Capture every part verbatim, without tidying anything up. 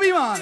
අභිමාන.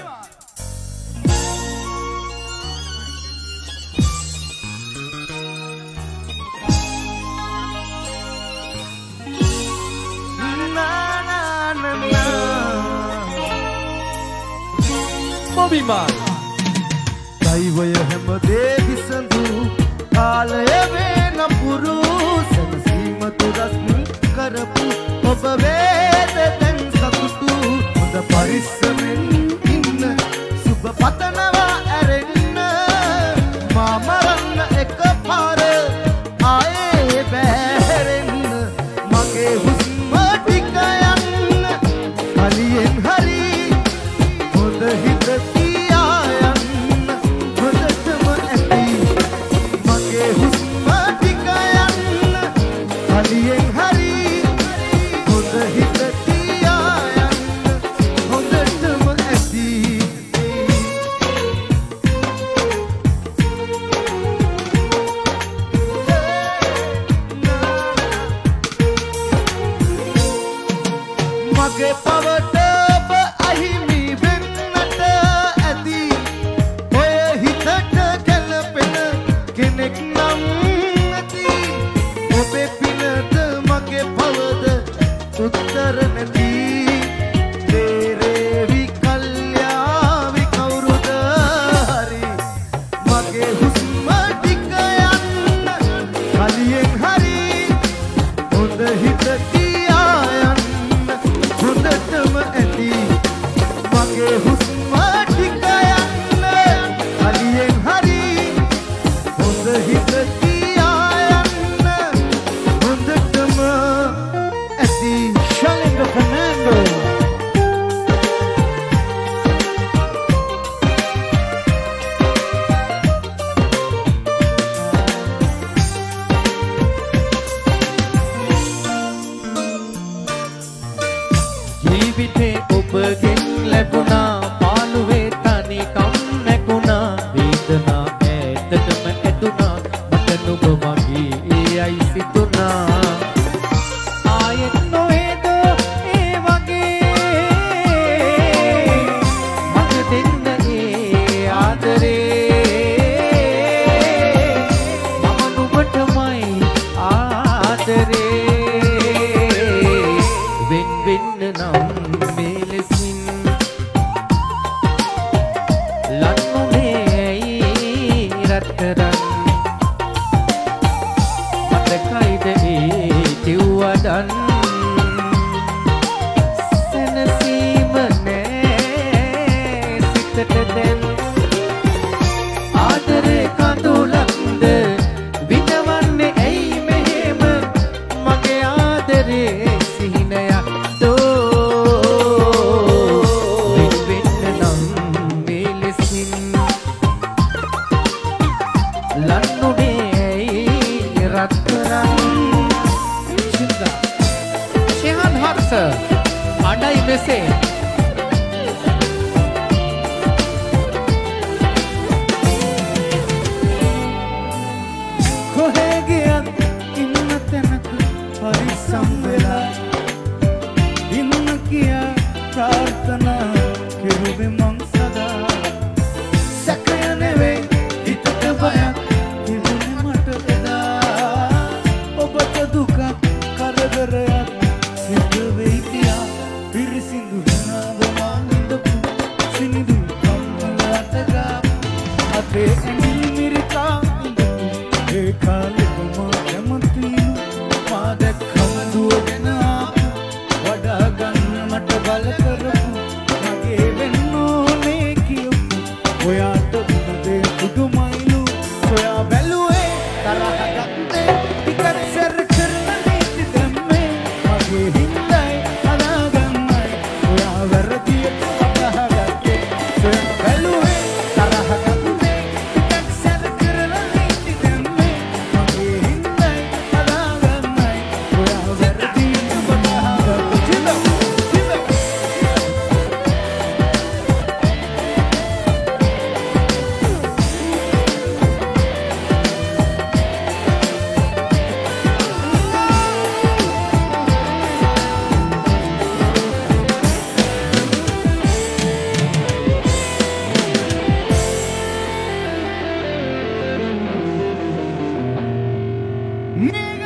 අභිමාන. දෛවය හැමදේ විසඳු කාලය වේන පුරු සනසීම තුරස් කරපු ඔබ වේද දැන් සතුටු හොඳ පරිස්සමෙන් ඉන්න සුබ පතනවා ඇරෙන්න මා මරන්න එක පාර ආයේ බැහැරෙන්න මගේ හුස්ම ටික යන්න කලියෙන් හරි හොඳ හිත තියා යන්න හොඳටම ඇති මගේ හුස්ම ටික යන්න කලියෙන් හරි හොඳ හිත තියා යන්න හොඳටම ඇති මගේ පවට ඔබ අහිමි වෙන්නට ඇති ඔය හිතට ගැලපෙන කෙනෙක් නම් නැති ඔබේ පිනට මගේ පවද උත්තර නැති තේරේවි කල්යාවි කවුරුද හරි මගේ හුස්ම ටික යන්න කලියෙන් හරි හොඳ හිත තියා යන්න හොඳටම ඇති මගේ හුස්ම ටික යන්න කලියෙන් හරි හොඳ හිත තියා යන්න හොඳටම ඇති ශලින්ද ෆර්නැන්ඩෝ ජීවිතේ ඔබගෙන් ලැබුණා පාළුවේ තනිකම් නැකුණා වේදනා ඈතටම ඇදුණා මට නුඹ මගේ එයයි සිතුණා ආයෙත් නොවේද ඒ වගේ මට දෙන්න ඒ ආදරේ මම නුඹටමයි ආදරේ වෙන් වෙන්න නම් මේ ලෙසින් ලන්නුනේ රත්තරන් මතකයිද ඒ කිව්වදන් සැනසීම නෑ සිතට දැන් ආදරේ කඳුලක්ද විඳවන්නේ ඇයි මෙහෙම මගේ ආදරේ සිහිනයක් අඩයි මෙසේ කොහේ ගියත් ඉන්න තැනක පරිස්සම් වෙලා ඉන්න කියා ප්‍රාර්ථනා කෙරුවේ මං සදා සැකය නෙවෙයි හිතට බයක් තිබුණේ මට එදා ඔබට දුක කරදරයක් සිද්ධ වෙයි කියා පිරිසිදු වෙනාද මානින්දපු සිනිදු කම්මලට ගා අපේ ඇඟිලි මිරිකා ඒ කාලෙකම කැමතිලු මා දැක්කම දුවගෙන ආපු වඩා ගන්න මට බල කරපු මගේ වෙන්න ඕනේ කියපු ඔයාට උදේ පුදුමයිලු ඔයා බැලුවේ තරහ ගත්තේ ටිකක් සැර කරන නීති දැම්මේ මගේ හින්දයි හදාගන්නයි ඔයා වැරදියට අදහගත්තේ ඔයා බැලුවේ තරහ ගත්තේ ටිකක් මේ